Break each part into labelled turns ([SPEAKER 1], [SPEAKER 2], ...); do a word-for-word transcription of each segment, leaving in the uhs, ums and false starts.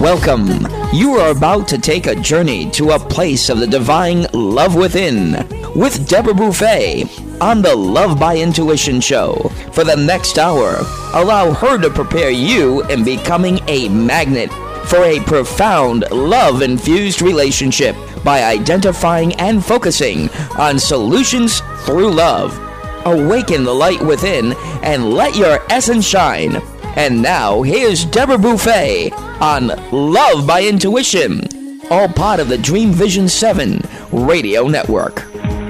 [SPEAKER 1] Welcome. You are about to take a journey to a place of the divine love within with Deborah Buffet on the Love by Intuition show. For the next hour, allow her to prepare you in becoming a magnet for a profound love-infused relationship by identifying and focusing on solutions through love. Awaken the light within and let your essence shine. And now, here's Deborah Buffet on Love by Intuition, all part of the Dream Vision seven radio network.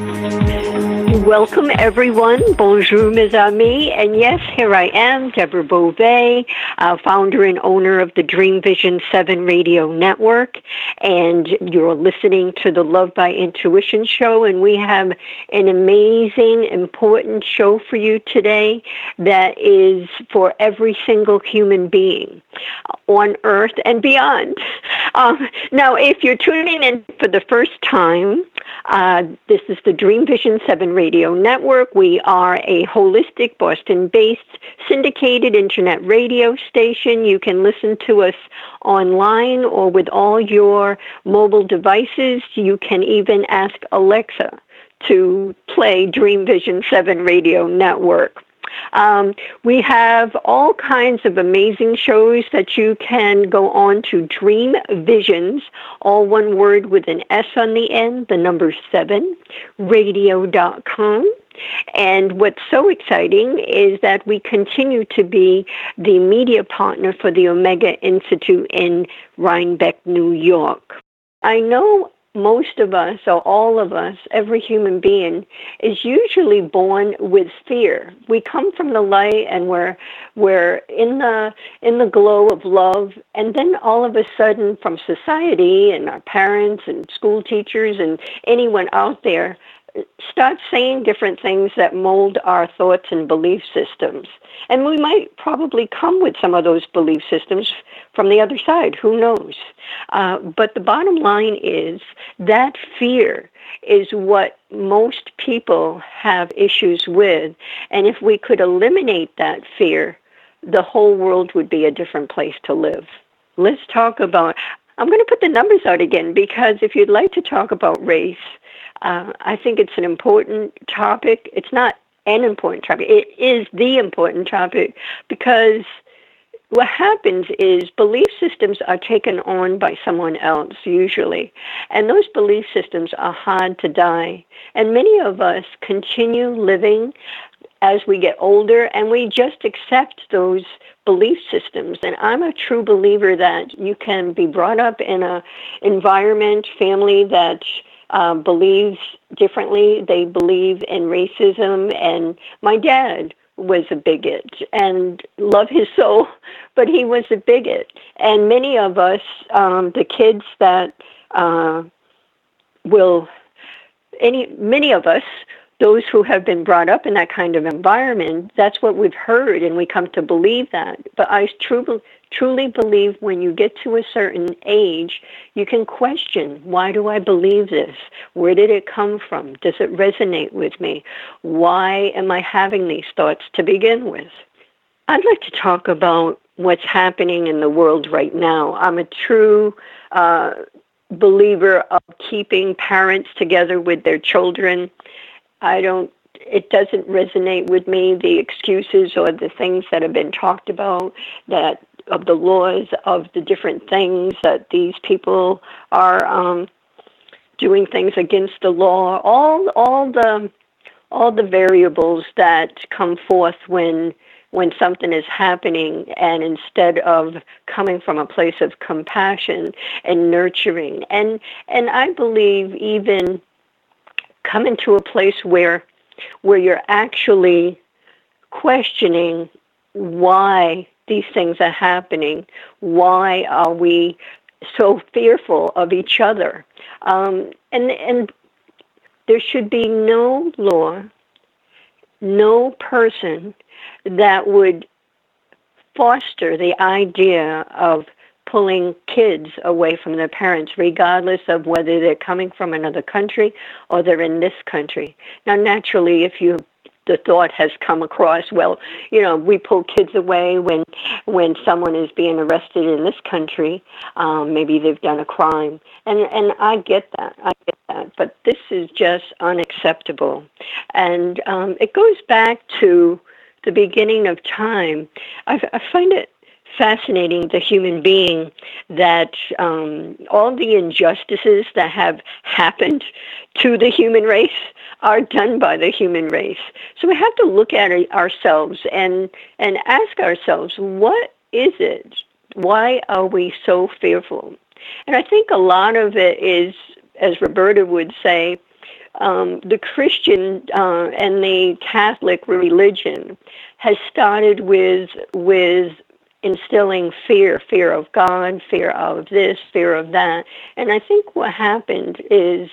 [SPEAKER 2] Welcome, everyone. Bonjour, mes amis. And yes, here I am, Deborah Buffet, uh, founder and owner of the Dream Vision seven radio network. And you're listening to the Love by Intuition show. And we have an amazing, important show for you today that is for every single human being on Earth and beyond. Um, now, if you're tuning in for the first time, uh, this is the Dream Vision seven radio network. We are a holistic, Boston-based, syndicated internet radio station. You can listen to us online or with all your mobile devices. You can even ask Alexa to play Dream Vision seven radio network. Um, we have all kinds of amazing shows that you can go on to Dream Visions, all one word with an S on the end, the number seven, radio dot com. And what's so exciting is that we continue to be the media partner for the Omega Institute in Rhinebeck, New York. I know most of us, or all of us, every human being, is usually born with fear. We come from the light and we're we're in the in the glow of love, and then all of a sudden from society and our parents and school teachers and anyone out there start saying different things that mold our thoughts and belief systems. And we might probably come with some of those belief systems from the other side. Who knows? Uh, but the bottom line is that fear is what most people have issues with. And if we could eliminate that fear, the whole world would be a different place to live. Let's talk about, I'm going to put the numbers out again, because if you'd like to talk about race, Uh, I think it's an important topic. It's not an important topic. It is the important topic, because what happens is belief systems are taken on by someone else, usually. And those belief systems are hard to die. And many of us continue living as we get older, and we just accept those belief systems. And I'm a true believer that you can be brought up in an environment, family that Uh, believes differently. They believe in racism, and my dad was a bigot, and love his soul, but he was a bigot. And many of us, um, the kids that uh, will, any many of us, those who have been brought up in that kind of environment, that's what we've heard, and we come to believe that. But I truly, truly believe when you get to a certain age, you can question, why do I believe this? Where did it come from? Does it resonate with me? Why am I having these thoughts to begin with? I'd like to talk about what's happening in the world right now. I'm a true uh, believer of keeping parents together with their children. I don't, it doesn't resonate with me, the excuses or the things that have been talked about, that of the laws, of the different things that these people are um, doing things against the law, all all the all the variables that come forth when when something is happening, and instead of coming from a place of compassion and nurturing. And and I believe even coming to a place where where you're actually questioning why these things are happening. Why are we so fearful of each other? Um, and and there should be no law, no person that would foster the idea of pulling kids away from their parents, regardless of whether they're coming from another country or they're in this country. Now, naturally, if you the thought has come across, well, you know, we pull kids away when when someone is being arrested in this country. Um, maybe they've done a crime. And, and I get that. I get that. But this is just unacceptable. And um, it goes back to the beginning of time. I, I find it fascinating, the human being, that um, all the injustices that have happened to the human race are done by the human race. So we have to look at it ourselves and and ask ourselves, what is it? Why are we so fearful? And I think a lot of it is, as Roberta would say, um, the Christian uh, and the Catholic religion has started with with instilling fear, fear of God, fear of this, fear of that. And I think what happened is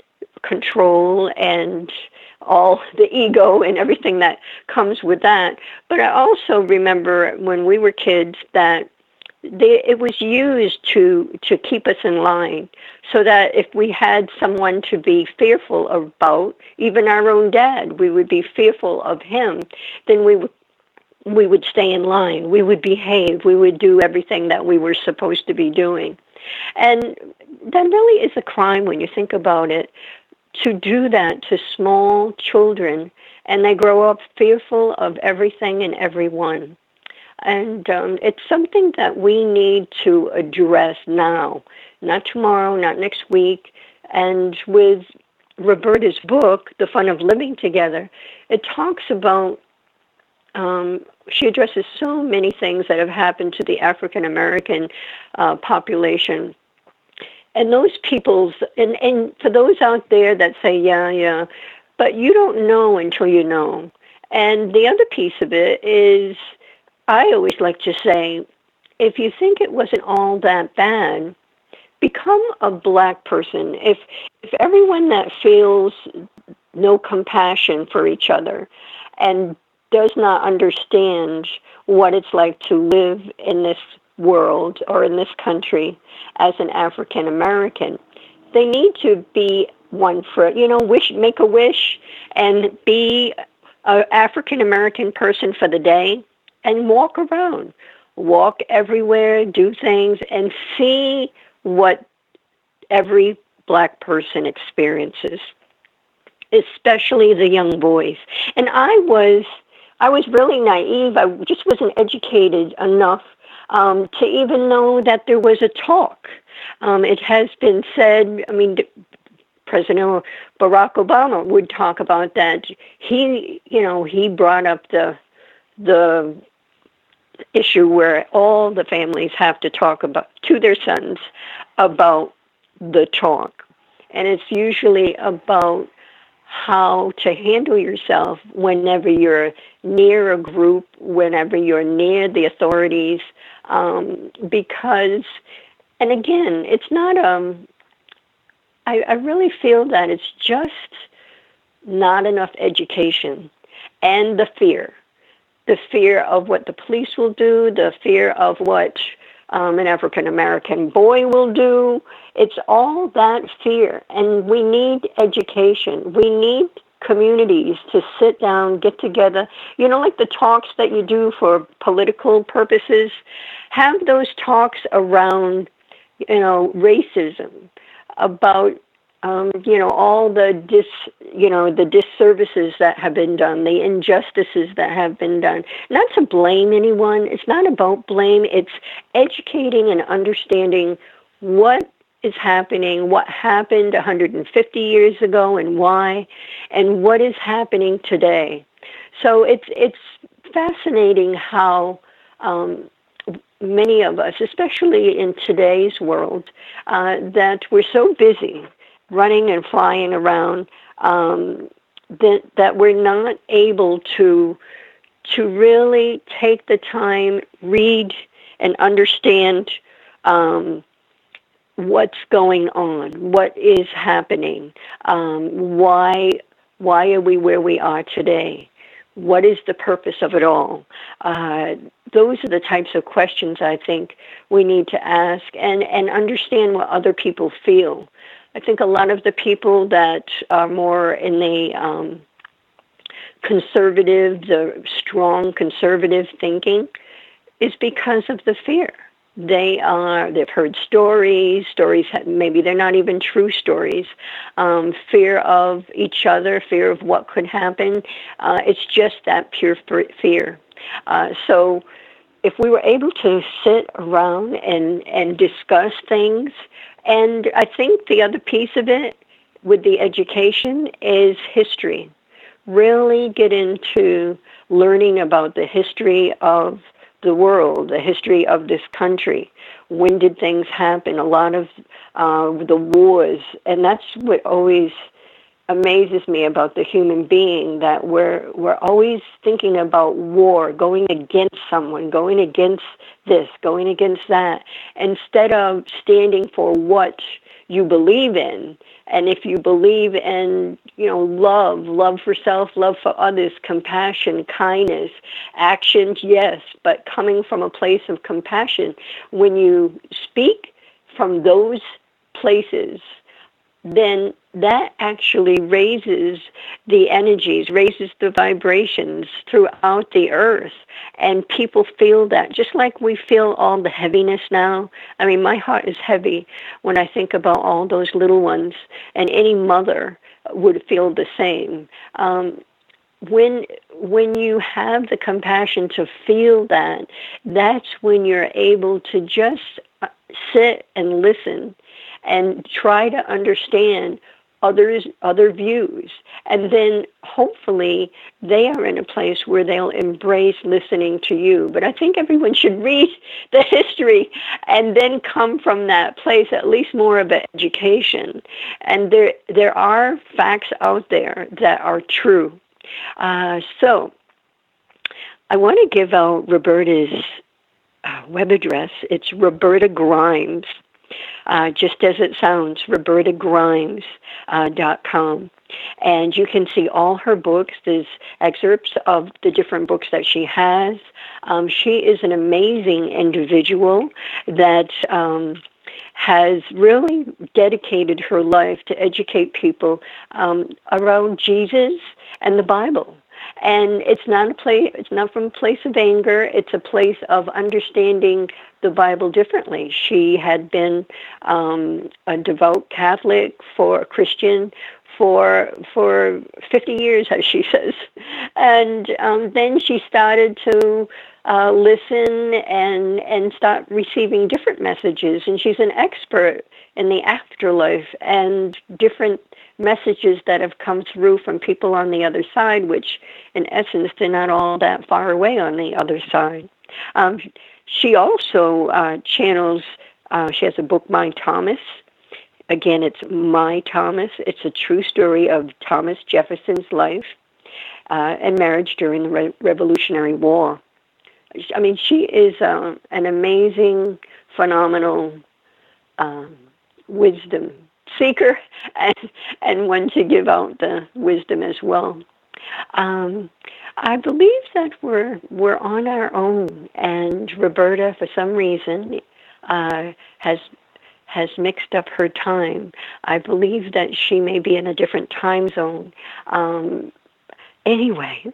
[SPEAKER 2] control and all the ego and everything that comes with that. But I also remember when we were kids that they, it was used to, to keep us in line, so that if we had someone to be fearful about, even our own dad, we would be fearful of him, then we would we would stay in line, we would behave, we would do everything that we were supposed to be doing. And that really is a crime when you think about it, to do that to small children, and they grow up fearful of everything and everyone. And um, it's something that we need to address now, not tomorrow, not next week. And with Roberta's book, The Fun of Living Together, it talks about Um, she addresses so many things that have happened to the African American uh, population. And those people's, and, and for those out there that say, yeah, yeah, but you don't know until you know. And the other piece of it is, I always like to say, if you think it wasn't all that bad, become a black person. If if everyone that feels no compassion for each other and does not understand what it's like to live in this world or in this country as an African American, they need to be one for, you know, wish, make a wish and be an African American person for the day and walk around, walk everywhere, do things, and see what every black person experiences, especially the young boys. And I was I was really naive. I just wasn't educated enough um, to even know that there was a talk. Um, it has been said, I mean, President Barack Obama would talk about that. He, you know, he brought up the the issue where all the families have to talk about to their sons about the talk. And it's usually about how to handle yourself whenever you're near a group, whenever you're near the authorities, um, because, and again, it's not, um, I, I really feel that it's just not enough education and the fear, the fear of what the police will do, the fear of what Um, an African-American boy will do. It's all that fear. And we need education. We need communities to sit down, get together. You know, like the talks that you do for political purposes, have those talks around, you know, racism, about, um, you know, all the dis, you know, the disservices that have been done, the injustices that have been done. Not to blame anyone. It's not about blame. It's educating and understanding what is happening, what happened one hundred fifty years ago and why, and what is happening today. So it's it's fascinating how um, many of us, especially in today's world, uh, that we're so busy running and flying around, um, that that we're not able to to really take the time, read and understand um, what's going on, what is happening, um, why why are we where we are today, what is the purpose of it all. Uh, those are the types of questions I think we need to ask, and, and understand what other people feel. I think a lot of the people that are more in the um, conservative, the strong conservative thinking is because of the fear. They are, they've heard stories, stories, maybe they're not even true stories, um, fear of each other, fear of what could happen. Uh, it's just that pure fear. Uh, so if we were able to sit around and, and discuss things, and I think the other piece of it with the education is history. Really get into learning about the history of the world, the history of this country. When did things happen? A lot of uh, the wars, and that's what always amazes me about the human being, that we're we're always thinking about war, going against someone, going against this, going against that, instead of standing for what you believe in. And if you believe in, you know, love, love for self, love for others, compassion, kindness, actions, yes, but coming from a place of compassion, when you speak from those places, then that actually raises the energies, raises the vibrations throughout the earth. And people feel that, just like we feel all the heaviness now. I mean, my heart is heavy when I think about all those little ones, and any mother would feel the same. Um, when when you have the compassion to feel that, that's when you're able to just sit and listen and try to understand others, other views. And then hopefully they are in a place where they'll embrace listening to you. But I think everyone should read the history and then come from that place, at least more of an education. And there, there are facts out there that are true. Uh, so I want to give out Roberta's uh, web address. It's Roberta Grimes. Uh, just as it sounds, roberta grimes dot com. And you can see all her books. There's excerpts of the different books that she has. Um, she is an amazing individual that um, has really dedicated her life to educate people um, around Jesus and the Bible. And it's not a place, it's not from a place of anger. It's a place of understanding the Bible differently. She had been um, a devout Catholic, for a Christian for for fifty years, as she says. And um, then she started to uh, listen and and start receiving different messages. And she's an expert in the afterlife and different messages that have come through from people on the other side, which in essence, they're not all that far away on the other side. Um, she also uh, channels, uh, she has a book, My Thomas. Again, it's My Thomas. It's a true story of Thomas Jefferson's life uh, and marriage during the Re- Revolutionary War. I mean, she is uh, an amazing, phenomenal um, wisdom seeker, and, and one to give out the wisdom as well. Um, I believe that we're we're on our own, and Roberta, for some reason, uh, has has mixed up her time. I believe that she may be in a different time zone. Um, anyway,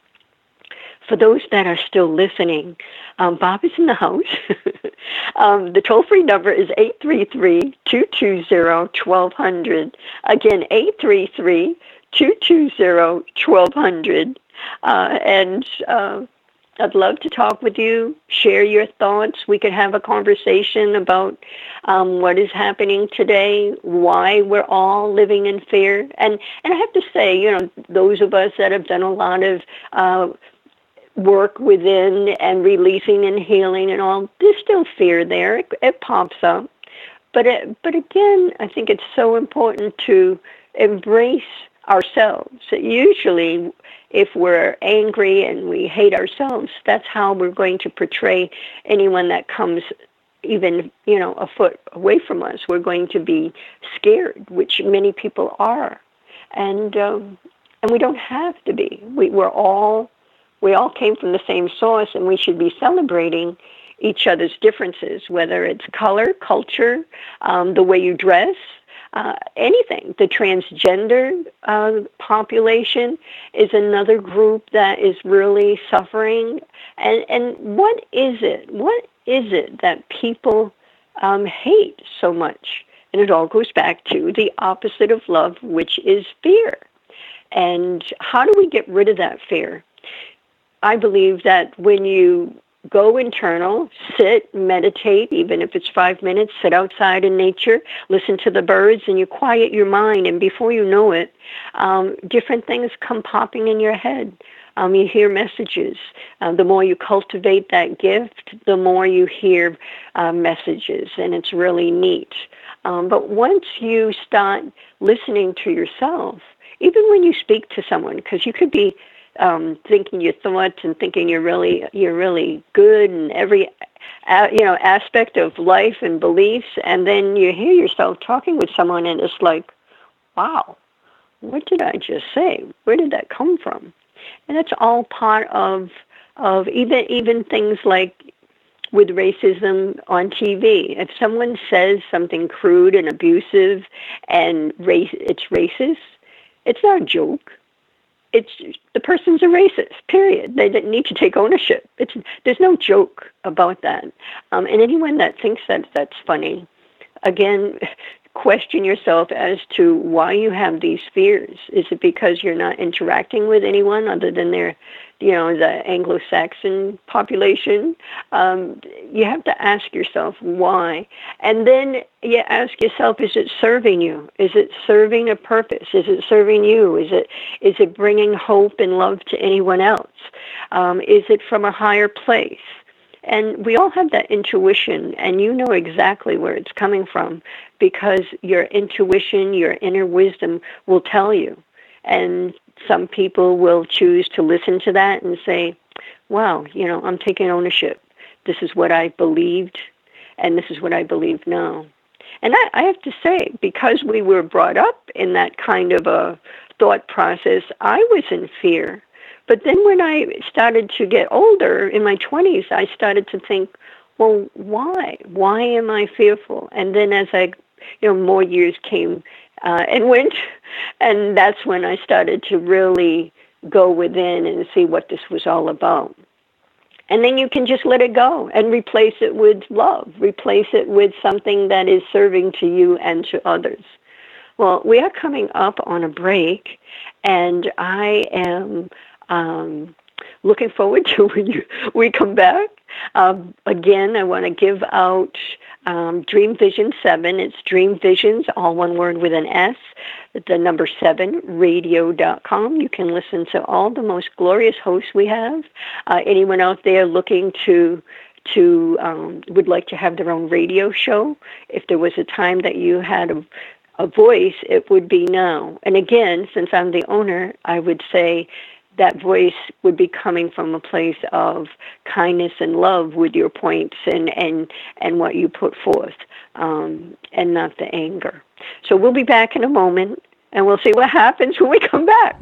[SPEAKER 2] for those that are still listening, um, Bob is in the house. um, the toll-free number is eight three three, two two zero, one two zero zero. Again, eight three three, two two zero, one two zero zero. Uh, and uh, I'd love to talk with you, share your thoughts. We could have a conversation about um, what is happening today, why we're all living in fear. And, and I have to say, you know, those of us that have done a lot of uh, work within and releasing and healing and all, there's still fear there. It, it pops up. But it, but again, I think it's so important to embrace ourselves. Usually, if we're angry and we hate ourselves, that's how we're going to portray anyone that comes even, you know, a foot away from us. We're going to be scared, which many people are. And um, and we don't have to be. We, we're all, we all came from the same source, and we should be celebrating each other's differences, whether it's color, culture, um, the way you dress, uh, anything. The transgender uh, population is another group that is really suffering. And, and what is it? What is it that people um, hate so much? And it all goes back to the opposite of love, which is fear. And how do we get rid of that fear? I believe that when you go internal, sit, meditate, even if it's five minutes, sit outside in nature, listen to the birds, and you quiet your mind, and before you know it, um, different things come popping in your head. Um, you hear messages. Uh, the more you cultivate that gift, the more you hear uh, messages, and it's really neat. Um, but once you start listening to yourself, even when you speak to someone, because you could be Um, thinking your thoughts and thinking you're really you're really good in every uh, you know aspect of life and beliefs, and then you hear yourself talking with someone, and it's like, wow, what did I just say? Where did that come from? And it's all part of of even even things like with racism on T V. If someone says something crude and abusive and race, it's racist, it's not a joke. It's the person's a racist, period. They didn't need to take ownership. It's there's no joke about that. Um, and anyone that thinks that that's funny, again, question yourself as to why you have these fears. Is it because you're not interacting with anyone other than their, you know, the Anglo-Saxon population? Um, you have to ask yourself why. And then you ask yourself, is it serving you? Is it serving a purpose? Is it serving you? Is it is it bringing hope and love to anyone else? Um, is it from a higher place? And we all have that intuition, and you know exactly where it's coming from because your intuition, your inner wisdom will tell you. And some people will choose to listen to that and say, wow, you know, I'm taking ownership. This is what I believed, and this is what I believe now. And I, I have to say, because we were brought up in that kind of a thought process, I was in fear. But then when I started to get older, in my twenties, I started to think, well, why? Why am I fearful? And then as I, you know, more years came uh, and went, and that's when I started to really go within and see what this was all about. And then you can just let it go and replace it with love, replace it with something that is serving to you and to others. Well, we are coming up on a break, and I am um, looking forward to when you, we come back. Um, again, I want to give out um, Dream Vision seven. It's Dream Visions, all one word with an S, the number seven, radio dot com. You can listen to all the most glorious hosts we have. Uh, anyone out there looking to to um, would like to have their own radio show, if there was a time that you had a, a voice, it would be now. And again, since I'm the owner, I would say that voice would be coming from a place of kindness and love with your points and, and, and what you put forth, um, and not the anger. So we'll be back in a moment, and we'll see what happens when we come back.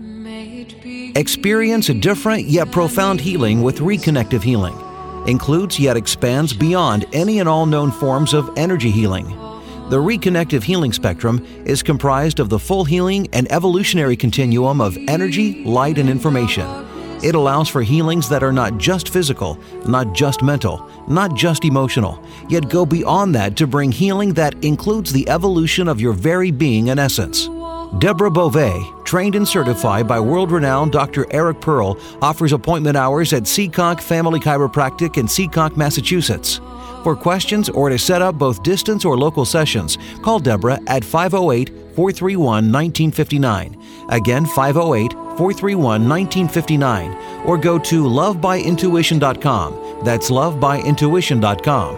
[SPEAKER 3] Experience a different yet profound healing with Reconnective Healing. Includes yet expands beyond any and all known forms of energy healing. The Reconnective Healing spectrum is comprised of the full healing and evolutionary continuum of energy, light, and information. It allows for healings that are not just physical, not just mental, not just emotional, yet go beyond that to bring healing that includes the evolution of your very being and essence. Deborah Beauvais, trained and certified by world-renowned Doctor Eric Pearl, offers appointment hours at Seekonk Family Chiropractic in Seekonk, Massachusetts. For questions or to set up both distance or local sessions, call Deborah at five oh eight, four three one, one nine five nine. Again, five oh eight, four three one, one nine five nine. Or go to love by intuition dot com. That's love by intuition dot com.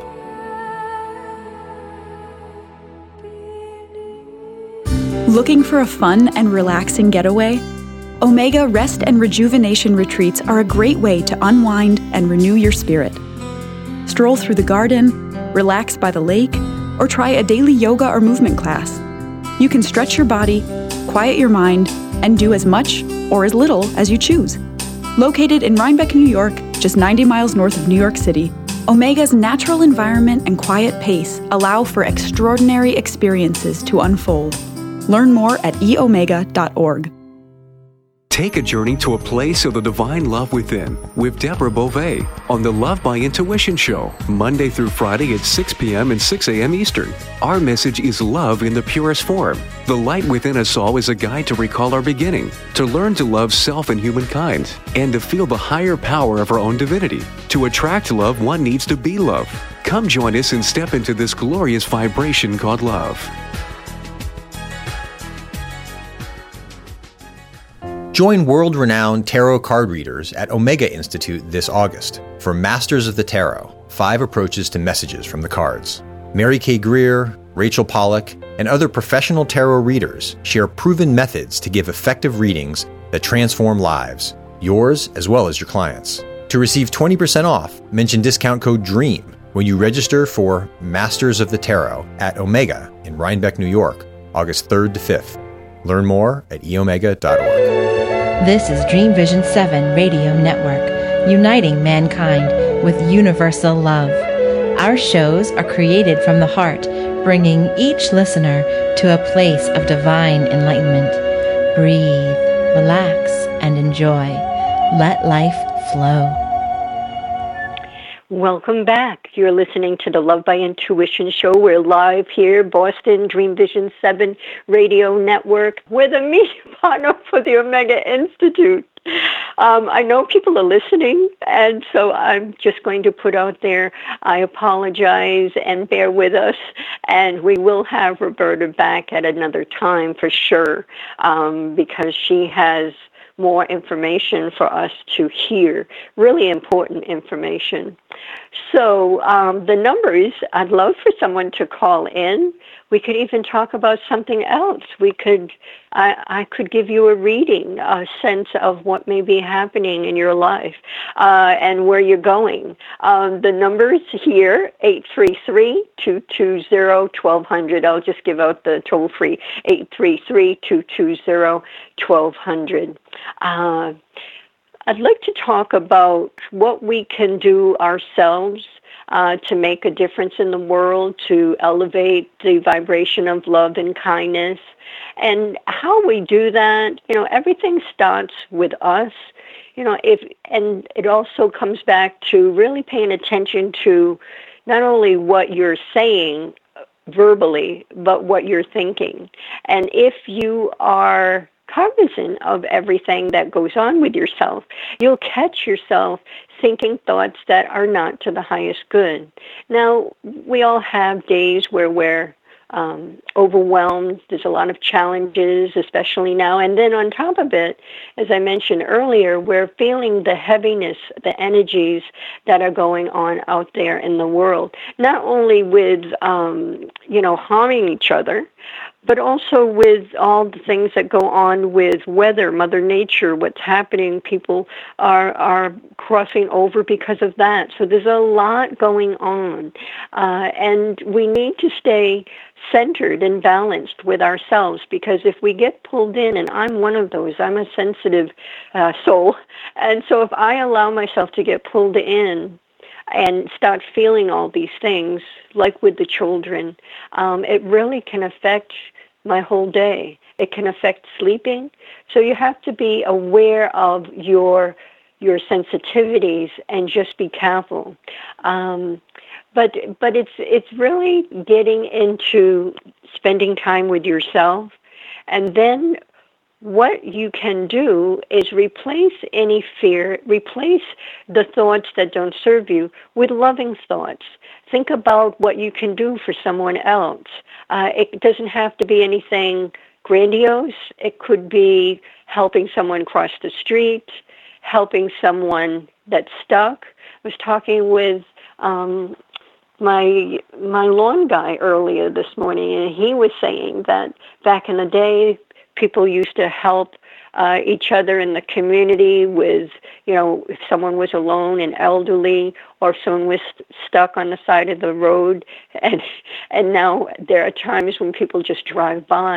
[SPEAKER 4] Looking for a fun and relaxing getaway? Omega Rest and Rejuvenation Retreats are a great way to unwind and renew your spirit. Stroll through the garden, relax by the lake, or try a daily yoga or movement class. You can stretch your body, quiet your mind, and do as much or as little as you choose. Located in Rhinebeck, New York, just ninety miles north of New York City, Omega's natural environment and quiet pace allow for extraordinary experiences to unfold. Learn more at e omega dot org.
[SPEAKER 5] Take a journey to a place of the divine love within with Deborah Beauvais on the Love by Intuition Show, Monday through Friday at six p.m. and six a.m. Eastern. Our message is love in the purest form. The light within us all is a guide to recall our beginning, to learn to love self and humankind, and to feel the higher power of our own divinity. To attract love, one needs to be love. Come join us and step into this glorious vibration called love.
[SPEAKER 6] Join world-renowned tarot card readers at Omega Institute this August for Masters of the Tarot, Five Approaches to Messages from the Cards. Mary Kay Greer, Rachel Pollack, and other professional tarot readers share proven methods to give effective readings that transform lives, yours as well as your clients. To receive twenty percent off, mention discount code DREAM when you register for Masters of the Tarot at Omega in Rhinebeck, New York, August third to fifth. Learn more at e omega dot org.
[SPEAKER 7] This is Dream Vision seven Radio Network, uniting mankind with universal love. Our shows are created from the heart, bringing each listener to a place of divine enlightenment. Breathe, relax, and enjoy. Let life flow.
[SPEAKER 2] Welcome back. You're listening to the Love by Intuition Show. We're live here, Boston, Dream Vision seven Radio Network. We're the media partner for the Omega Institute. Um, I know people are listening, and so I'm just going to put out there, I apologize and bear with us, and we will have Roberta back at another time for sure, um, because she has more information for us to hear, really important information. So um, the numbers, I'd love for someone to call in. We could even talk about something else. We could, I, I could give you a reading, a sense of what may be happening in your life uh, and where you're going. Um, the numbers here, eight three three, two two zero, one two zero zero. I'll just give out the toll-free, eight three three, two two zero, one two zero zero. Uh, I'd like to talk about what we can do ourselves uh, to make a difference in the world, to elevate the vibration of love and kindness. And how we do that, you know, everything starts with us. You know, if and it also comes back to really paying attention to not only what you're saying verbally, but what you're thinking. And if you are cognizant of everything that goes on with yourself, you'll catch yourself thinking thoughts that are not to the highest good. Now, we all have days where we're um, overwhelmed. There's a lot of challenges, especially now. And then on top of it, as I mentioned earlier, we're feeling the heaviness, the energies that are going on out there in the world, not only with, um, you know, harming each other, but also with all the things that go on with weather, Mother Nature, what's happening. People are are crossing over because of that. So there's a lot going on. Uh, and we need to stay centered and balanced with ourselves, because if we get pulled in, and I'm one of those, I'm a sensitive uh, soul, and so if I allow myself to get pulled in and start feeling all these things, like with the children, um, it really can affect my whole day. It can affect sleeping. So you have to be aware of your your sensitivities and just be careful. Um, but but it's it's really getting into spending time with yourself, and then what you can do is replace any fear, replace the thoughts that don't serve you with loving thoughts. Think about what you can do for someone else. Uh, it doesn't have to be anything grandiose. It could be helping someone cross the street, helping someone that's stuck. I was talking with um, my my lawn guy earlier this morning, and he was saying that back in the day, people used to help uh, each other in the community with, you know, if someone was alone and elderly, or if someone was st- stuck on the side of the road. And and now there are times when people just drive by.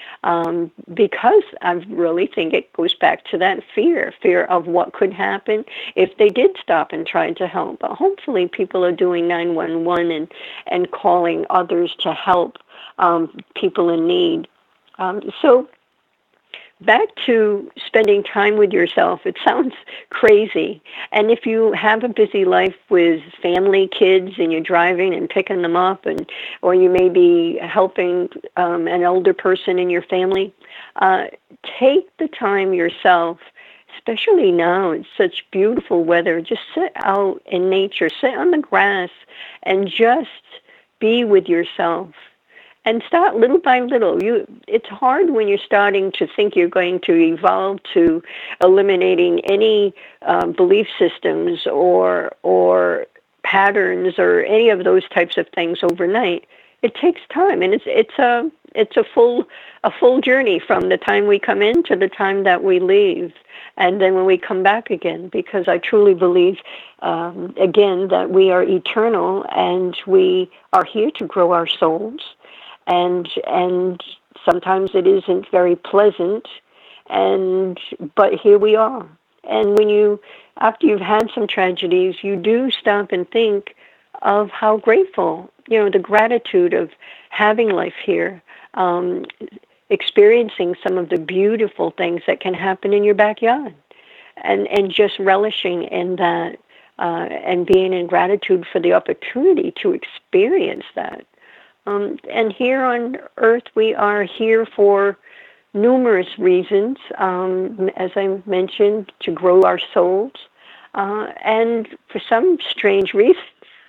[SPEAKER 2] Um, because I really think it goes back to that fear, fear of what could happen if they did stop and try to help. But hopefully people are doing nine one one and, and calling others to help um, people in need. Um, so back to spending time with yourself. It sounds crazy. And if you have a busy life with family, kids, and you're driving and picking them up, and or you may be helping um, an older person in your family, uh, take the time yourself, especially now. It's such beautiful weather. Just sit out in nature, sit on the grass, and just be with yourself. And start little by little. You, it's hard when you're starting to think you're going to evolve to eliminating any uh, belief systems or or patterns or any of those types of things overnight. It takes time, and it's it's a it's a full a full journey from the time we come in to the time that we leave, and then when we come back again. Because I truly believe, um, again, that we are eternal and we are here to grow our souls. And and sometimes it isn't very pleasant, and but here we are. And when you, after you've had some tragedies, you do stop and think of how grateful, you know, the gratitude of having life here, um, experiencing some of the beautiful things that can happen in your backyard, and and just relishing in that, uh, and being in gratitude for the opportunity to experience that. Um, and here on Earth, we are here for numerous reasons, um, as I mentioned, to grow our souls, uh, and for some strange reason,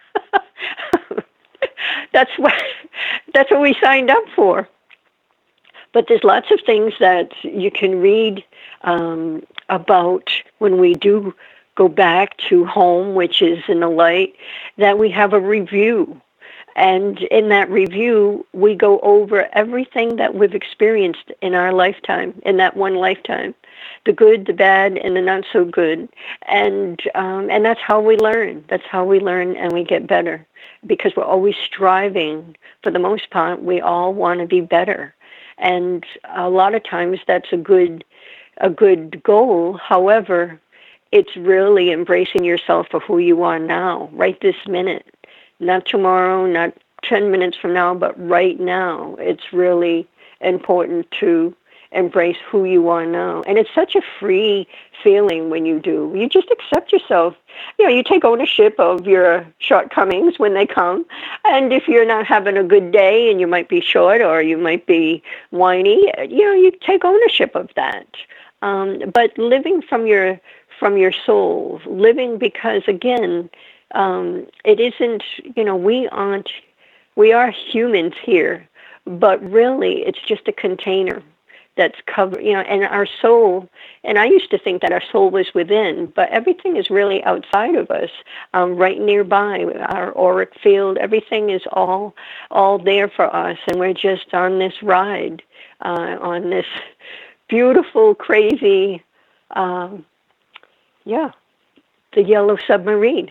[SPEAKER 2] that's what that's what we signed up for. But there's lots of things that you can read um, about when we do go back to home, which is in the light, that we have a review. And in that review, we go over everything that we've experienced in our lifetime, in that one lifetime, the good, the bad, and the not so good. And um, and that's how we learn. That's how we learn and we get better, because we're always striving. For the most part, we all want to be better. And a lot of times that's a good a good goal. However, it's really embracing yourself for who you are now, right this minute. Not tomorrow, not ten minutes from now, but right now. It's really important to embrace who you are now. And it's such a free feeling when you do. You just accept yourself. You know, you take ownership of your shortcomings when they come. And if you're not having a good day and you might be short or you might be whiny, you know, you take ownership of that. Um, but living from your from your soul, living because, again, Um, it isn't, you know, we aren't, we are humans here, but really it's just a container that's covered, you know, and our soul, and I used to think that our soul was within, but everything is really outside of us, um, right nearby, our auric field, everything is all, all there for us, and we're just on this ride, uh, on this beautiful, crazy, um, yeah, the yellow submarine.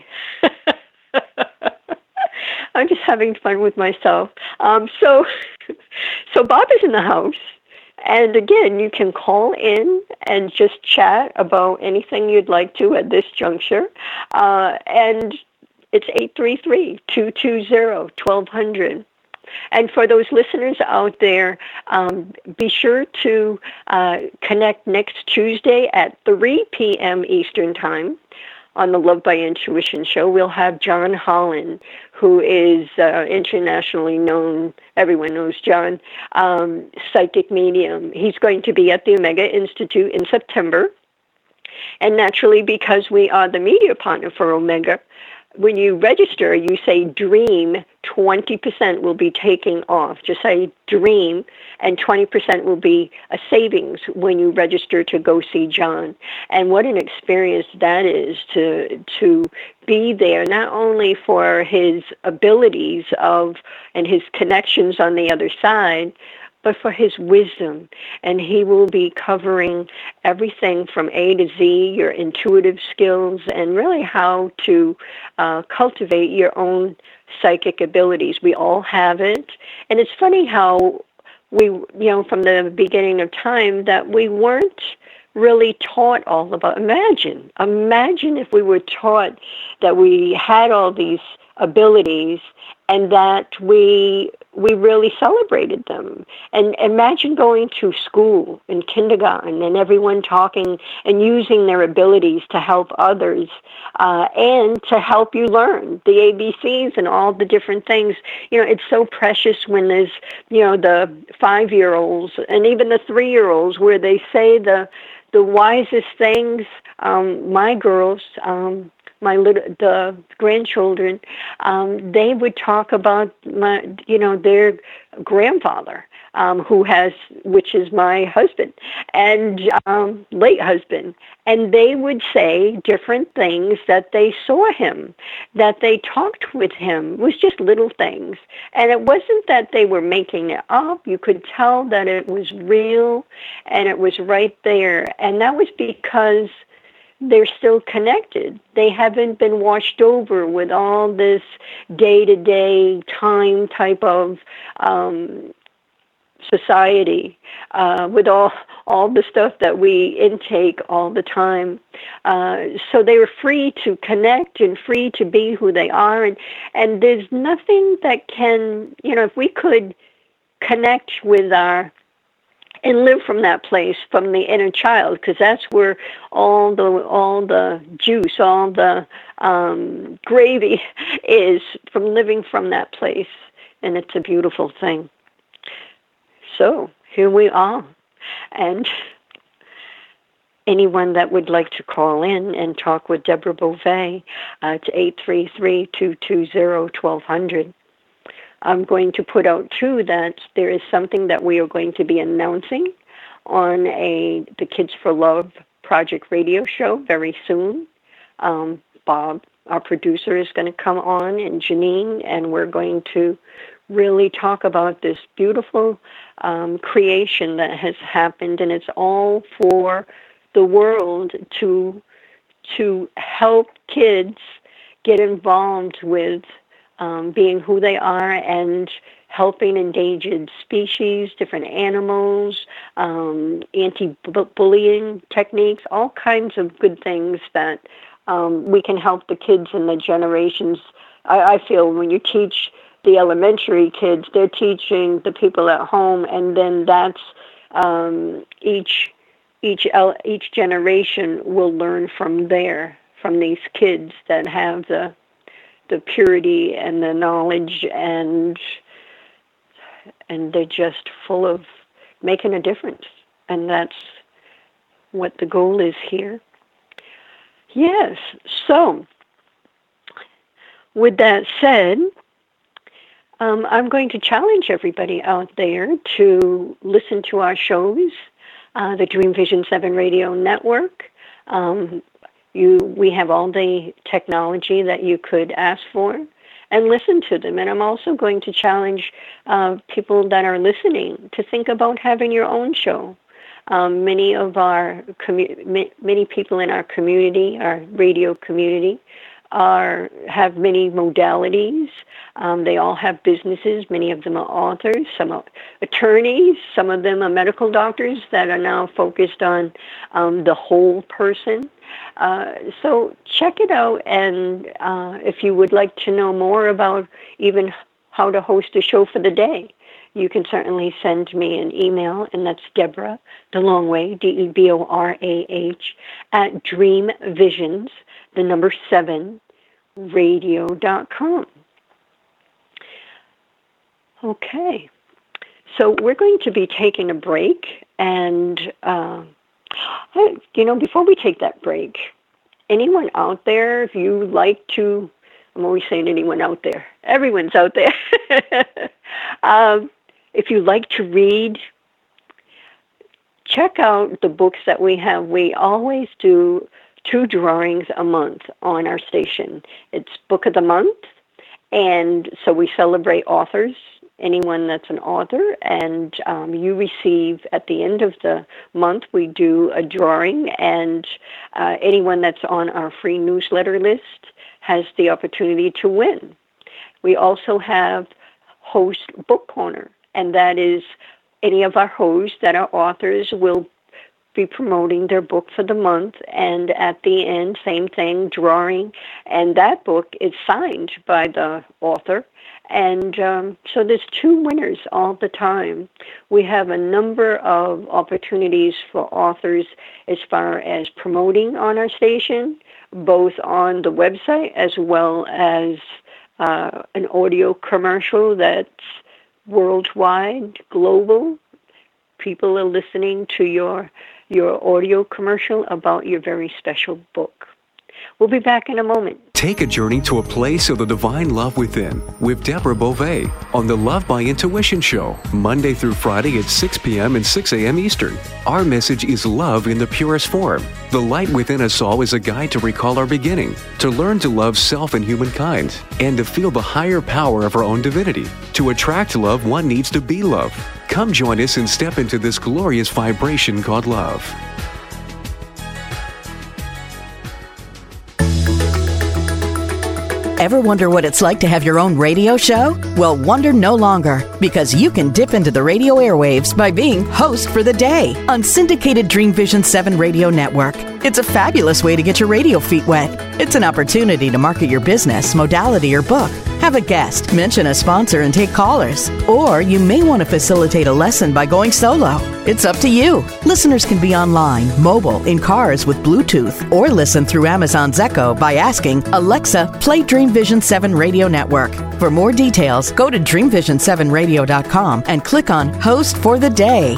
[SPEAKER 2] I'm just having fun with myself. Um, so, so Bob is in the house, and again, you can call in and just chat about anything you'd like to at this juncture. Uh, and it's eight three three, two two zero, one two zero zero. And for those listeners out there, um, be sure to uh, connect next Tuesday at three p.m. Eastern Time on the Love by Intuition show. We'll have John Holland, who is uh, internationally known, everyone knows John, um, psychic medium. He's going to be at the Omega Institute in September. And naturally, because we are the media partner for Omega, when you register, you say dream, twenty percent will be taking off. Just say dream, and twenty percent will be a savings when you register to go see John. And what an experience that is to to be there, not only for his abilities of and his connections on the other side, but for his wisdom. And he will be covering everything from A to Z, your intuitive skills, and really how to uh, cultivate your own psychic abilities. We all have it. And it's funny how we, you know, from the beginning of time, that we weren't really taught all about. Imagine, imagine if we were taught that we had all these abilities and that we we really celebrated them. And imagine going to school in kindergarten and everyone talking and using their abilities to help others uh, and to help you learn the A B Cs and all the different things. You know, it's so precious when there's, you know, the five-year-olds and even the three-year-olds where they say the the wisest things. Um, my girls, um, my little, the grandchildren, um, they would talk about my, you know, their grandfather, um, who has, which is my husband, and um, late husband, and they would say different things that they saw him, that they talked with him. It was just little things, and it wasn't that they were making it up. You could tell that it was real, and it was right there, and that was because they're still connected. They haven't been washed over with all this day-to-day time type of um, society, uh, with all all the stuff that we intake all the time. Uh, so they were free to connect and free to be who they are. And, and there's nothing that can, you know, if we could connect with our and live from that place, from the inner child, because that's where all the all the juice, all the um, gravy is, from living from that place, and it's a beautiful thing. So here we are, and anyone that would like to call in and talk with Deborah Beauvais, uh, it's eight three three, two two zero, one two zero zero. I'm going to put out, too, that there is something that we are going to be announcing on a the Kids for Love Project radio show very soon. Um, Bob, our producer, is going to come on, and Janine, and we're going to really talk about this beautiful um, creation that has happened, and it's all for the world to to help kids get involved with Um, being who they are and helping endangered species, different animals, um, anti-bullying techniques, all kinds of good things that um, we can help the kids and the generations. I, I feel when you teach the elementary kids, they're teaching the people at home, and then that's um, each each each generation will learn from there, from these kids that have the the purity and the knowledge, and and they're just full of making a difference. And that's what the goal is here. Yes, so with that said, um, I'm going to challenge everybody out there to listen to our shows, uh, the Dream Vision seven Radio Network. Um, You, we have all the technology that you could ask for, and listen to them. And I'm also going to challenge uh, people that are listening to think about having your own show. Um, many of our commu- many people in our community, our radio community, are have many modalities. Um, they all have businesses. Many of them are authors, some are attorneys, some of them are medical doctors that are now focused on um, the whole person. Uh, so check it out, and uh, if you would like to know more about even how to host a show for the day, you can certainly send me an email, and that's Deborah, the long way, D E B O R A H, at dreamvisions, the number seven, radio dot com. Okay, so we're going to be taking a break, and uh, you know, before we take that break, anyone out there, if you like to, I'm always saying anyone out there, everyone's out there. um, if you like to read, check out the books that we have. We always do two drawings a month on our station. It's Book of the Month, and so we celebrate authors, anyone that's an author, and um, you receive, at the end of the month, we do a drawing, and uh, anyone that's on our free newsletter list has the opportunity to win. We also have Host Book Corner, and that is any of our hosts that are authors will be promoting their book for the month, and at the end, same thing, drawing, and that book is signed by the author. And um, so there's two winners all the time. We have a number of opportunities for authors as far as promoting on our station, both on the website as well as uh, an audio commercial that's worldwide, global. People are listening to your your audio commercial about your very special book. We'll be back in a moment.
[SPEAKER 5] Take a journey to a place of the divine love within with Deborah Beauvais on the Love by Intuition Show, Monday through Friday at six p.m. and six a.m. Eastern. Our message is love in the purest form. The light within us all is a guide to recall our beginning, to learn to love self and humankind, and to feel the higher power of our own divinity. To attract love, one needs to be love. Come join us and step into this glorious vibration called love.
[SPEAKER 8] Ever wonder what it's like to have your own radio show? Well, wonder no longer, because you can dip into the radio airwaves by being host for the day on syndicated Dream Vision seven Radio Network. It's a fabulous way to get your radio feet wet. It's an opportunity to market your business, modality, or book. Have a guest, mention a sponsor, and take callers. Or you may want to facilitate a lesson by going solo. It's up to you. Listeners can be online, mobile, in cars with Bluetooth, or listen through Amazon's Echo by asking, Alexa, play Dream Vision seven Radio Network. For more details, go to dream vision seven radio dot com and click on Host for the Day.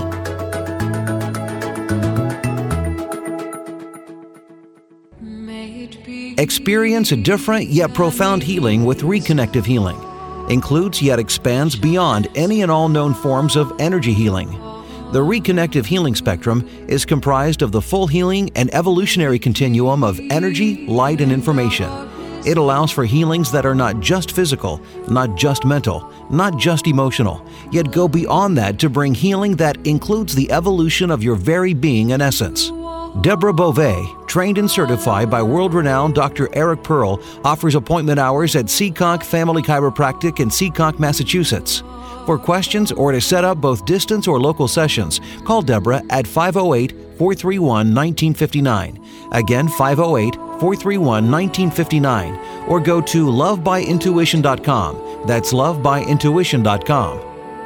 [SPEAKER 3] Experience a different yet profound healing with Reconnective Healing. Includes yet expands beyond any and all known forms of energy healing. The Reconnective Healing spectrum is comprised of the full healing and evolutionary continuum of energy, light, and information. It allows for healings that are not just physical, not just mental, not just emotional, yet go beyond that to bring healing that includes the evolution of your very being and essence. Deborah Beauvais, trained and certified by world-renowned Doctor Eric Pearl, offers appointment hours at Seekonk Family Chiropractic in Seekonk, Massachusetts. For questions or to set up both distance or local sessions, call Deborah at five oh eight, four three one, one nine five nine. Again, five oh eight, four three one, one nine five nine. Or go to love by intuition dot com. That's love by intuition dot com.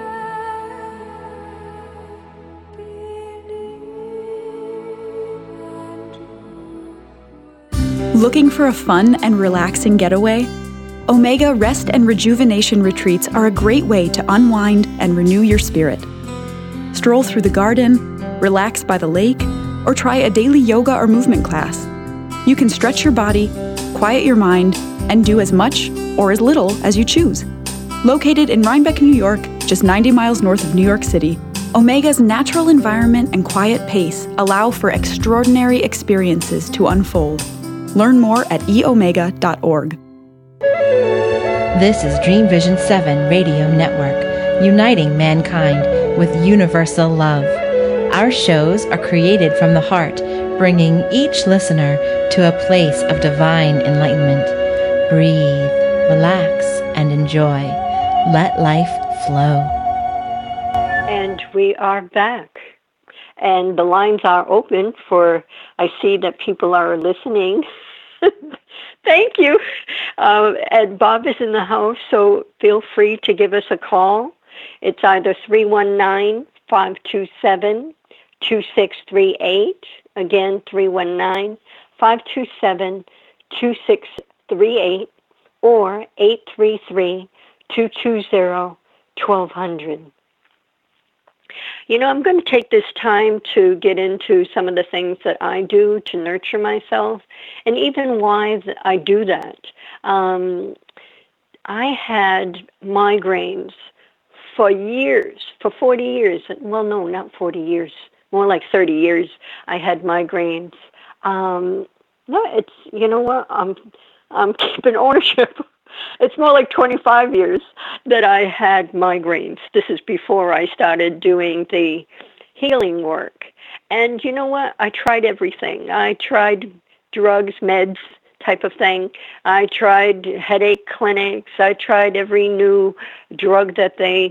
[SPEAKER 4] Looking for a fun and relaxing getaway? Omega Rest and Rejuvenation Retreats are a great way to unwind and renew your spirit. Stroll through the garden, relax by the lake, or try a daily yoga or movement class. You can stretch your body, quiet your mind, and do as much or as little as you choose. Located in Rhinebeck, New York, just ninety miles north of New York City, Omega's natural environment and quiet pace allow for extraordinary experiences to unfold. Learn more at e omega dot org.
[SPEAKER 7] This is Dream Vision seven Radio Network, uniting mankind with universal love. Our shows are created from the heart, bringing each listener to a place of divine enlightenment. Breathe, relax, and enjoy. Let life flow.
[SPEAKER 2] And we are back. And the lines are open for, I see that people are listening. Thank you. Uh, and Bob is in the house, so feel free to give us a call. It's either three one nine, five two seven, two six three eight. Again, three one nine, five two seven, two six three eight or eight three three, two two zero, one two zero zero. You know, I'm going to take this time to get into some of the things that I do to nurture myself and even why I do that. Um, I had migraines for years, for forty years. Well, no, not forty years, more like thirty years. I had migraines. Um, no, it's, you know what, I'm, I'm keeping ownership. It's more like twenty-five years that I had migraines. This is before I started doing the healing work. And you know what? I tried everything. I tried drugs, meds type of thing. I tried headache clinics. I tried every new drug that they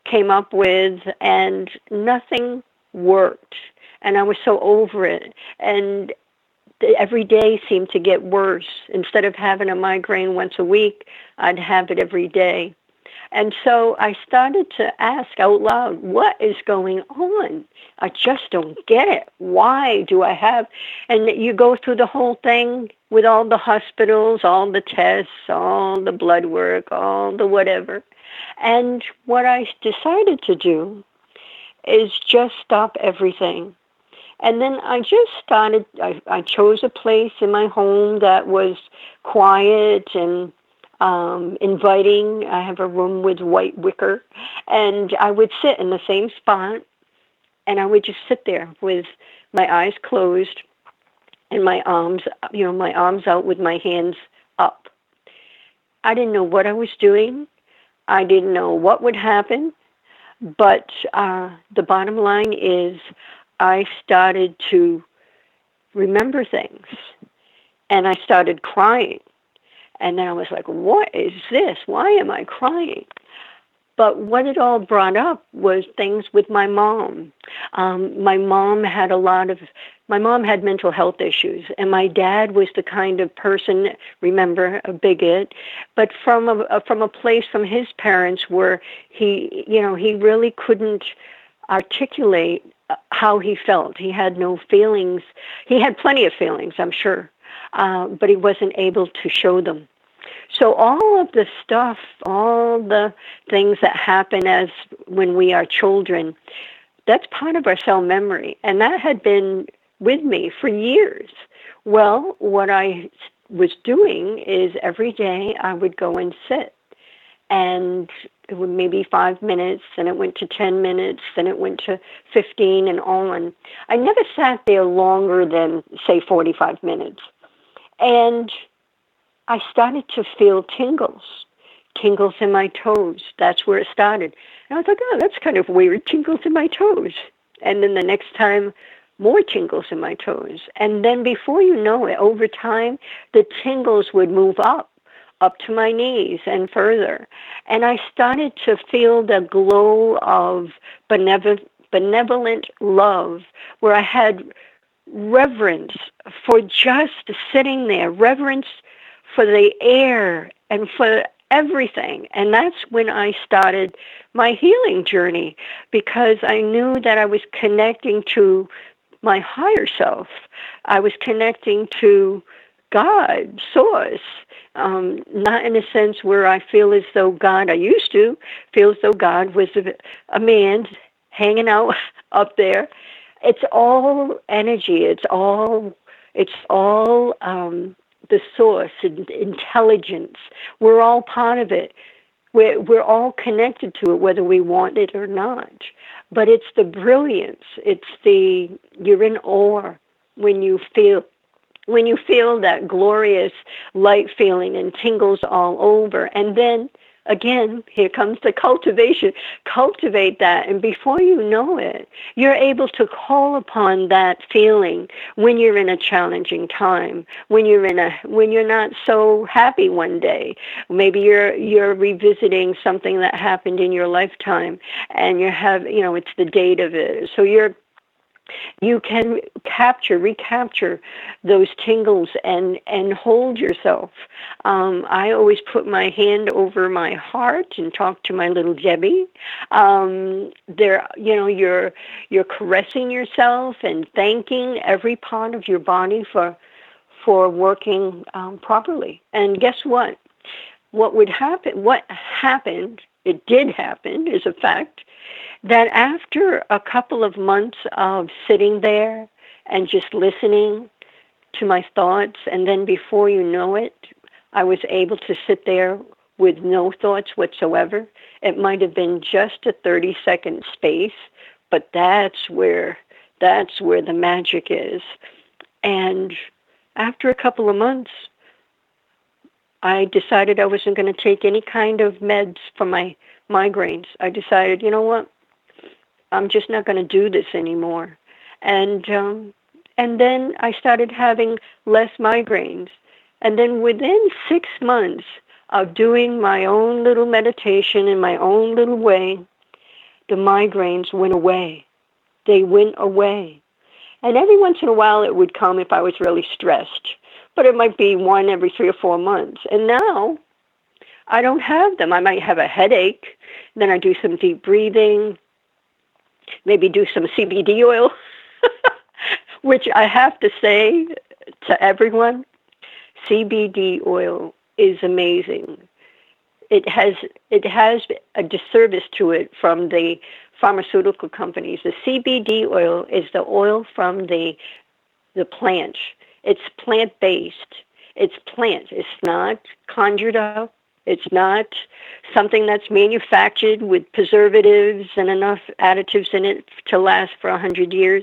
[SPEAKER 2] came up with, and nothing worked. And I was so over it. And every day seemed to get worse. Instead of having a migraine once a week, I'd have it every day. And so I started to ask out loud, what is going on? I just don't get it. Why do I have? And you go through the whole thing with all the hospitals, all the tests, all the blood work, all the whatever. And what I decided to do is just stop everything. And then I just started, I, I chose a place in my home that was quiet and um, inviting. I have a room with white wicker. And I would sit in the same spot, and I would just sit there with my eyes closed and my arms, you know, my arms out with my hands up. I didn't know what I was doing. I didn't know what would happen. But uh, the bottom line is I started to remember things, and I started crying. And then I was like, what is this? Why am I crying? But what it all brought up was things with my mom. Um, my mom had a lot of, my mom had mental health issues, and my dad was the kind of person, remember, a bigot, but from a, from a place from his parents where he, you know, he really couldn't articulate how he felt. He had no feelings. He had plenty of feelings, I'm sure, uh, but he wasn't able to show them. So all of the stuff, all the things that happen as when we are children, that's part of our cell memory, and that had been with me for years. Well, what I was doing is every day I would go and sit, and it would maybe five minutes, then it went to ten minutes, then it went to fifteen, and on. I never sat there longer than, say, forty-five minutes. And I started to feel tingles, tingles in my toes. That's where it started. And I was like, oh, that's kind of weird, tingles in my toes. And then the next time, more tingles in my toes. And then before you know it, over time, the tingles would move up, up to my knees and further. And I started to feel the glow of benevolent, benevolent love, where I had reverence for just sitting there, reverence for the air and for everything. And that's when I started my healing journey, because I knew that I was connecting to my higher self. I was connecting to God, Source, um, not in a sense where I feel as though God, I used to feel as though God was a, a man hanging out up there. It's all energy. It's all, it's all, um, the source and intelligence. We're all part of it. We're, we're all connected to it, whether we want it or not. But it's the brilliance. It's the, you're in awe when you feel, when you feel that glorious light feeling and tingles all over. And then again, here comes the cultivation. Cultivate that, and before you know it, you're able to call upon that feeling when you're in a challenging time, when you're in a when you're not so happy one day. Maybe you're you're revisiting something that happened in your lifetime, and you have you know it's the date of it. So you're You can capture, recapture those tingles and, and hold yourself. Um, I always put my hand over my heart and talk to my little Debbie. Um, there, you know, you're you're caressing yourself and thanking every part of your body for for working um, properly. And guess what? What would happen? What happened? It did happen, is a fact. That after a couple of months of sitting there and just listening to my thoughts, and then before you know it, I was able to sit there with no thoughts whatsoever. It might have been just a thirty-second space, but that's where that's where the magic is. And after a couple of months, I decided I wasn't going to take any kind of meds for my migraines. I decided, you know what? I'm just not going to do this anymore. And um, and then I started having less migraines. And then within six months of doing my own little meditation in my own little way, the migraines went away. They went away. And every once in a while it would come if I was really stressed. But it might be one every three or four months. And now I don't have them. I might have a headache. Then I do some deep breathing, maybe do some C B D oil, which I have to say to everyone, C B D oil is amazing. It has it has a disservice to it from the pharmaceutical companies. The C B D oil is the oil from the the plant. It's plant-based. It's plant. It's not conjured up. It's not something that's manufactured with preservatives and enough additives in it to last for one hundred years.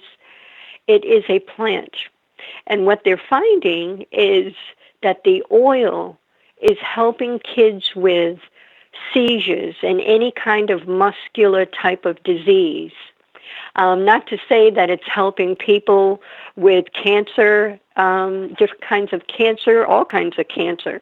[SPEAKER 2] It is a plant. And what they're finding is that the oil is helping kids with seizures and any kind of muscular type of disease. Um, not to say that it's helping people with cancer, um, different kinds of cancer, all kinds of cancer,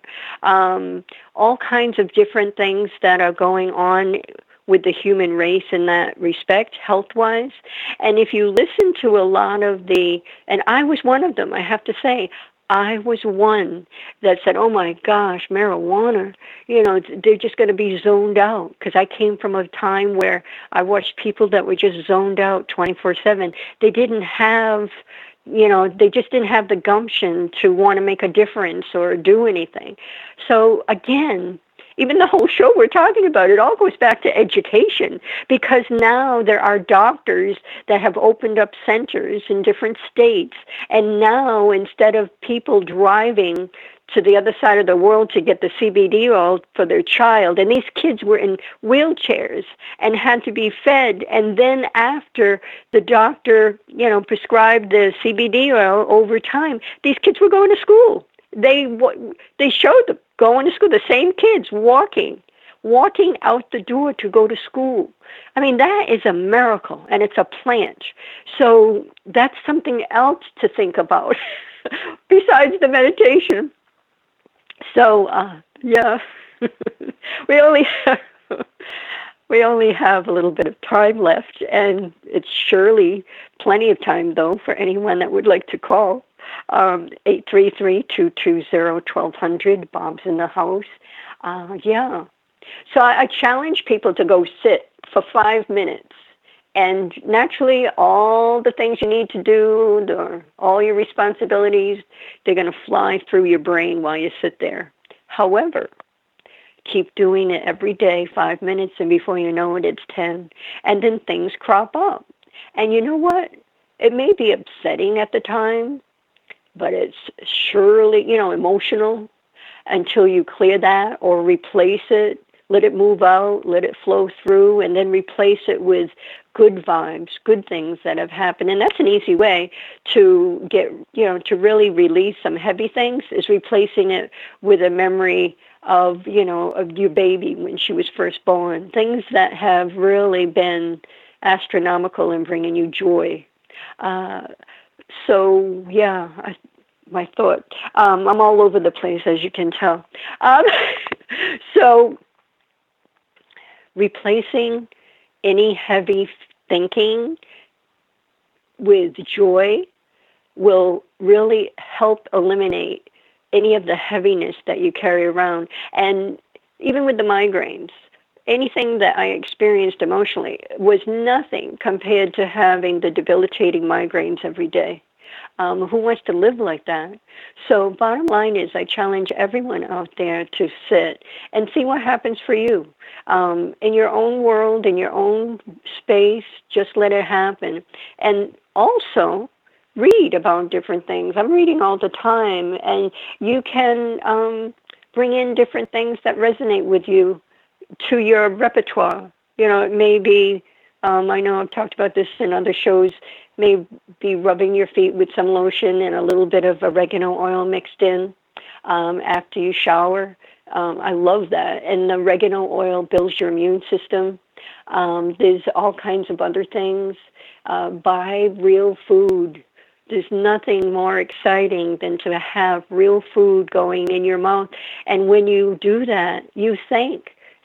[SPEAKER 2] um, all kinds of different things that are going on with the human race in that respect, health-wise. And if you listen to a lot of the, and I was one of them, I have to say, I was one that said, oh my gosh, marijuana, you know, they're just going to be zoned out. Because I came from a time where I watched people that were just zoned out twenty-four seven. They didn't have, you know, they just didn't have the gumption to want to make a difference or do anything. So again, even the whole show we're talking about, it all goes back to education, because now there are doctors that have opened up centers in different states. And now instead of people driving to the other side of the world to get the C B D oil for their child, and these kids were in wheelchairs and had to be fed, and then after the doctor, you know, prescribed the C B D oil over time, these kids were going to school. They they showed them going to school, the same kids walking, walking out the door to go to school. I mean, that is a miracle, and it's a plant. So that's something else to think about besides the meditation. So, uh, yeah, we only have, we only have a little bit of time left, and it's surely plenty of time, though, for anyone that would like to call. Um, eight three three, two two zero, one two zero zero, Bob's in the house. Uh, yeah. So I, I challenge people to go sit for five minutes. And naturally, all the things you need to do, the, all your responsibilities, they're going to fly through your brain while you sit there. However, keep doing it every day, five minutes, and before you know it, it's ten. And then things crop up. And you know what? It may be upsetting at the time, but it's surely, you know, emotional until you clear that or replace it, let it move out, let it flow through, and then replace it with good vibes, good things that have happened. And that's an easy way to get, you know, to really release some heavy things, is replacing it with a memory of, you know, of your baby when she was first born, things that have really been astronomical in bringing you joy. Uh, So, yeah, I, my thought. Um, I'm all over the place, as you can tell. Um, so, replacing any heavy thinking with joy will really help eliminate any of the heaviness that you carry around. And even with the migraines, anything that I experienced emotionally was nothing compared to having the debilitating migraines every day. Um, who wants to live like that? So bottom line is, I challenge everyone out there to sit and see what happens for you. Um, in your own world, in your own space, just let it happen. And also read about different things. I'm reading all the time, and you can um, bring in different things that resonate with you to your repertoire. You know, it may be, um, I know I've talked about this in other shows, may be rubbing your feet with some lotion and a little bit of oregano oil mixed in um, after you shower. Um, I love that. And the oregano oil builds your immune system. Um, there's all kinds of other things. Uh, buy real food. There's nothing more exciting than to have real food going in your mouth. And when you do that, you think,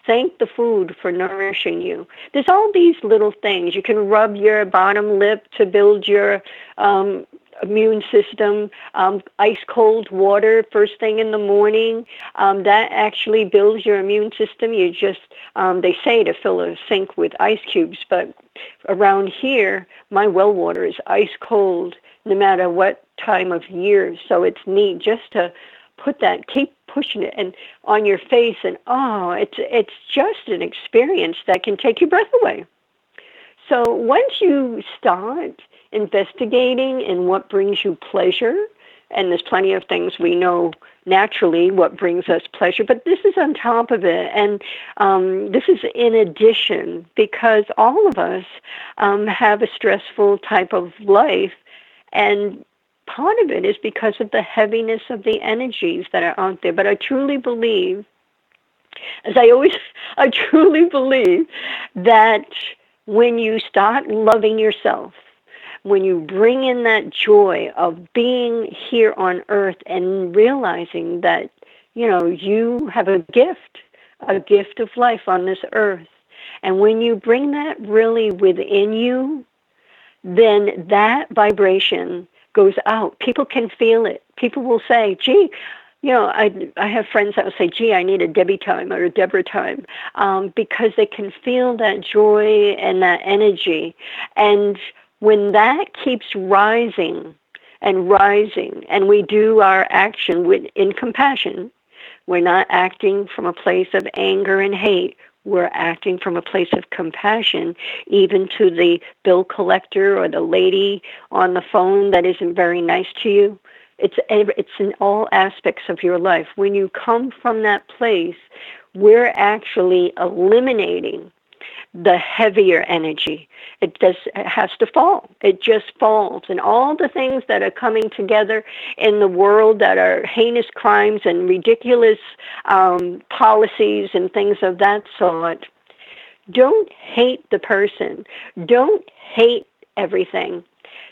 [SPEAKER 2] Thank the food for nourishing you. There's all these little things. You can rub your bottom lip to build your um, immune system. Um, ice cold water first thing in the morning, um, that actually builds your immune system. You just, um, they say to fill a sink with ice cubes, but around here, my well water is ice cold no matter what time of year. So it's neat just to put that, keep pushing it and on your face, and oh, it's it's just an experience that can take your breath away. So once you start investigating in what brings you pleasure, and there's plenty of things we know naturally what brings us pleasure, but this is on top of it, and um, this is in addition, because all of us um, have a stressful type of life, and part of it is because of the heaviness of the energies that are out there. But I truly believe, as I always, I truly believe that when you start loving yourself, when you bring in that joy of being here on earth and realizing that, you know, you have a gift, a gift of life on this earth, and when you bring that really within you, then that vibration goes out. People can feel it. People will say, gee, you know, I I have friends that will say, gee, I need a Debbie time or a Deborah time, um, because they can feel that joy and that energy. And when that keeps rising and rising, and we do our action with in compassion, we're not acting from a place of anger and hate. We're acting from a place of compassion, even to the bill collector or the lady on the phone that isn't very nice to you. It's it's in all aspects of your life. When you come from that place, we're actually eliminating the heavier energy. It just it has to fall. It just falls. And all the things that are coming together in the world that are heinous crimes and ridiculous um, policies and things of that sort, don't hate the person. Don't hate everything.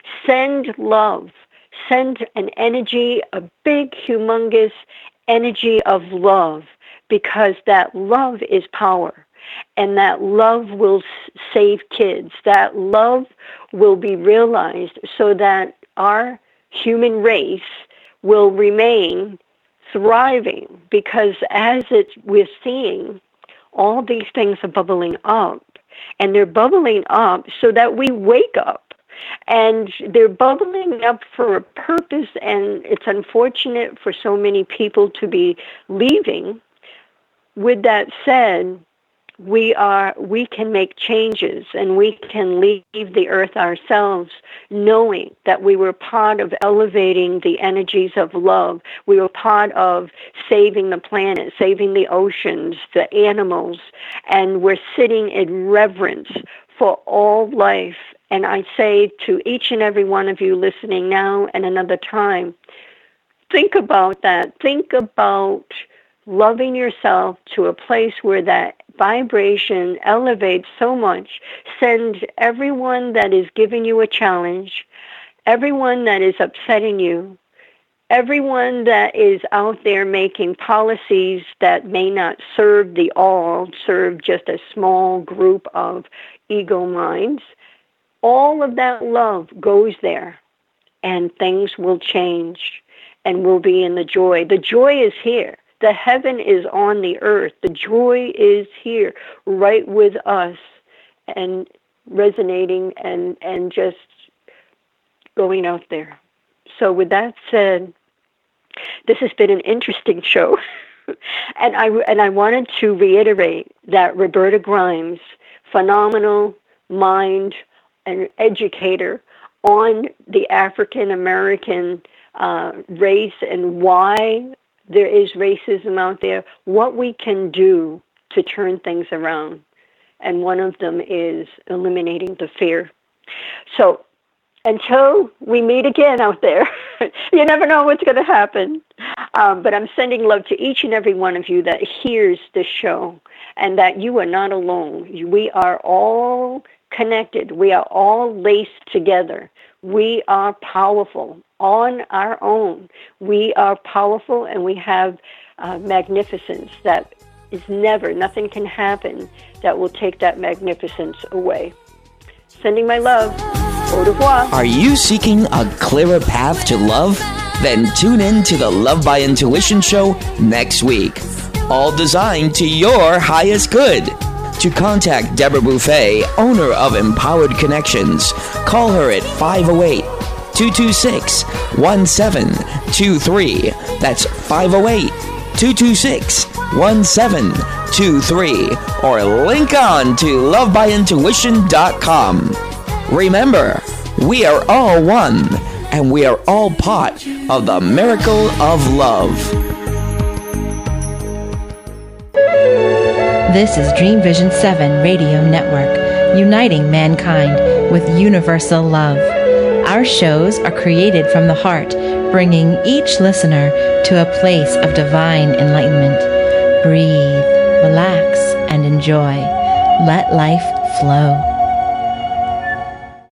[SPEAKER 2] Send love. Send an energy, a big, humongous energy of love, because that love is power. And that love will save kids. That love will be realized so that our human race will remain thriving. Because as it's, we're seeing, all these things are bubbling up. And they're bubbling up so that we wake up. And they're bubbling up for a purpose. And it's unfortunate for so many people to be leaving. With that said, we are we can make changes, and we can leave the earth ourselves knowing that we were part of elevating the energies of love. We were part of saving the planet, saving the oceans, the animals, and we're sitting in reverence for all life. And I say to each and every one of you listening now and another time, think about that. Think about loving yourself to a place where that vibration elevates so much. Send everyone that is giving you a challenge, everyone that is upsetting you, everyone that is out there making policies that may not serve the all, serve just a small group of ego minds. All of that love goes there, and things will change, and we'll be in the joy. The joy is here. The heaven is on the earth. The joy is here, right with us, and resonating and, and just going out there. So with that said, this has been an interesting show. and I and I wanted to reiterate that Roberta Grimes, phenomenal mind and educator on the African American uh, race and why there is racism out there, what we can do to turn things around. And one of them is eliminating the fear. So until we meet again out there, you never know what's going to happen. Um, but I'm sending love to each and every one of you that hears this show, and that you are not alone. We are all connected. We are all laced together. We are powerful on our own. We are powerful, and we have uh, magnificence that is never, nothing can happen that will take that magnificence away. Sending my love. Au revoir.
[SPEAKER 1] Are you seeking a clearer path to love? Then tune in to the Love by Intuition show next week. All designed to your highest good. To contact Deborah Buffet, owner of Empowered Connections, call her at five oh eight, two two six, one seven two three. That's five oh eight, two two six, one seven two three. Or link on to love by intuition dot com. Remember, we are all one, and we are all part of the miracle of love.
[SPEAKER 7] This is Dream Vision seven Radio Network, uniting mankind with universal love. Our shows are created from the heart, bringing each listener to a place of divine enlightenment. Breathe, relax, and enjoy. Let life flow.